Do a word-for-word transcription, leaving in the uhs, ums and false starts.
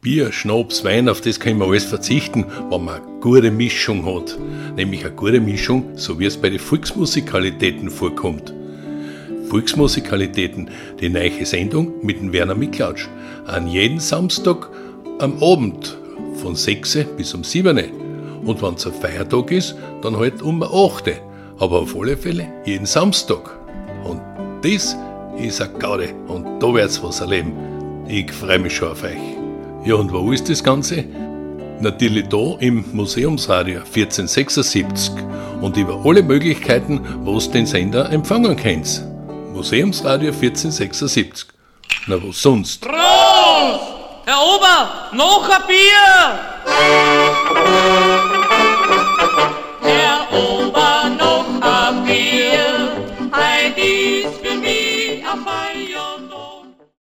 Bier, Schnaps, Wein, auf das kann man alles verzichten, wenn man eine gute Mischung hat. Nämlich eine gute Mischung, so wie es bei den Volksmusikalitäten vorkommt. Volksmusikalitäten, die neue Sendung mit dem Werner Miklatsch. An jeden Samstag am Abend von sechs bis um sieben. Und wenn es ein Feiertag ist, dann halt um acht. Aber auf alle Fälle jeden Samstag. Und das ist eine Gaude und da wird's was erleben. Ich freue mich schon auf euch. Ja, und wo ist das Ganze? Natürlich da im Museumsradio vierzehn sechsundsiebzig und über alle Möglichkeiten, wo ihr den Sender empfangen könnt. Museumsradio vierzehn sechsundsiebzig. Na, was sonst? Prost! Herr Ober, noch ein Bier! Herr Ober, noch ein Bier, heut ist für mich ein Feier.